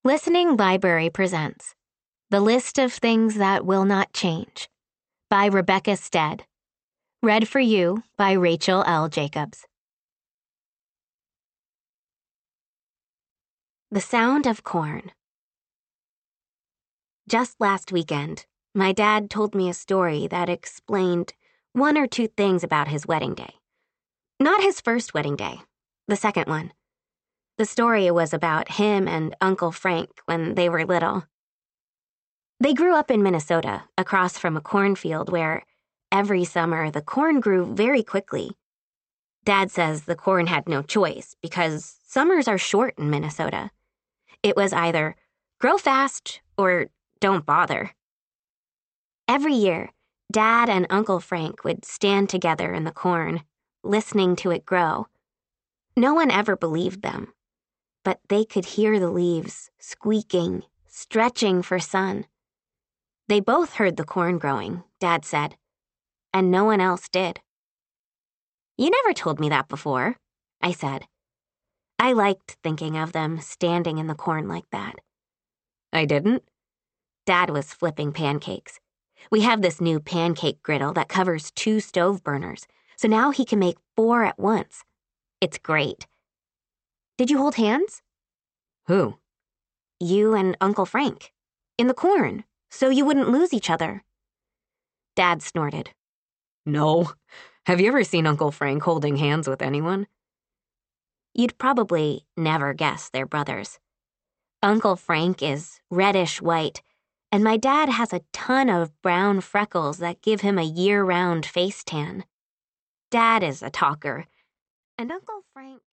Listening Library presents The List of Things That Will Not Change by Rebecca Stead. Read for you by Rachel L. Jacobs. The Sound of Corn. Just last weekend, my dad told me a story that explained one or two things about his wedding day. Not his first wedding day, the second one. The story was about him and Uncle Frank when they were little. They grew up in Minnesota, across from a cornfield where, every summer, the corn grew very quickly. Dad says the corn had no choice because summers are short in Minnesota. It was either grow fast or don't bother. Every year, Dad and Uncle Frank would stand together in the corn, listening to it grow. No one ever believed them, but they could hear the leaves squeaking, stretching for sun. They both heard the corn growing, Dad said, and no one else did. "You never told me that before," I said. I liked thinking of them standing in the corn like that. "I didn't?" Dad was flipping pancakes. We have this new pancake griddle that covers 2 stove burners, so now he can make 4 at once. It's great. "Did you hold hands?" "Who?" "You and Uncle Frank. In the corn, so you wouldn't lose each other." Dad snorted. "No. Have you ever seen Uncle Frank holding hands with anyone?" You'd probably never guess they're brothers. Uncle Frank is reddish-white, and my dad has a ton of brown freckles that give him a year-round face tan. Dad is a talker, and Uncle Frank...